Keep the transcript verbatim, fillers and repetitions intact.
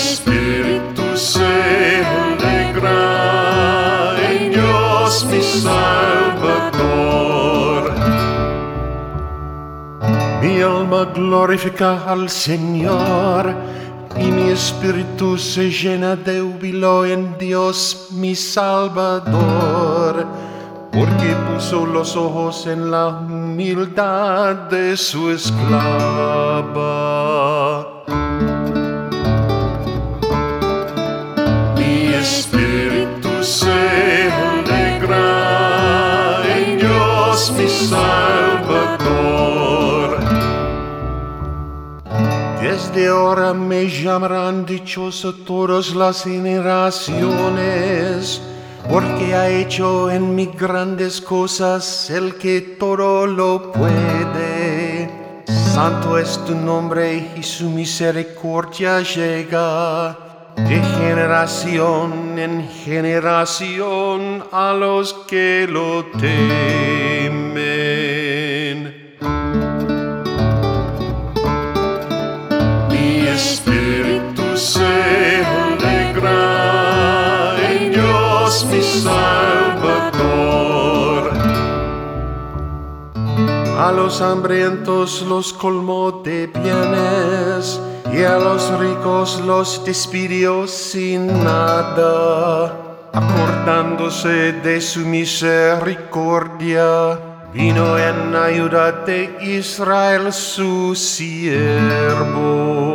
espíritu se alegra en Dios mi Salvador. Mi alma glorifica al Señor, y mi espíritu se llena de júbilo en Dios mi Salvador, porque puso los ojos en la humildad de su esclava. Mi espíritu se alegra en Dios mi Salvador. Desde ahora me llamarán dichoso todas las generaciones, porque ha hecho en mí grandes cosas el que todo lo puede. Santo es tu nombre y su misericordia llega de generación en generación a los que lo temen. Mi espíritu se alegra en Dios mi Salvador. A los hambrientos los colmó de bienes, y a los ricos los despidió sin nada. Acordándose de su misericordia, vino en ayuda de Israel su siervo.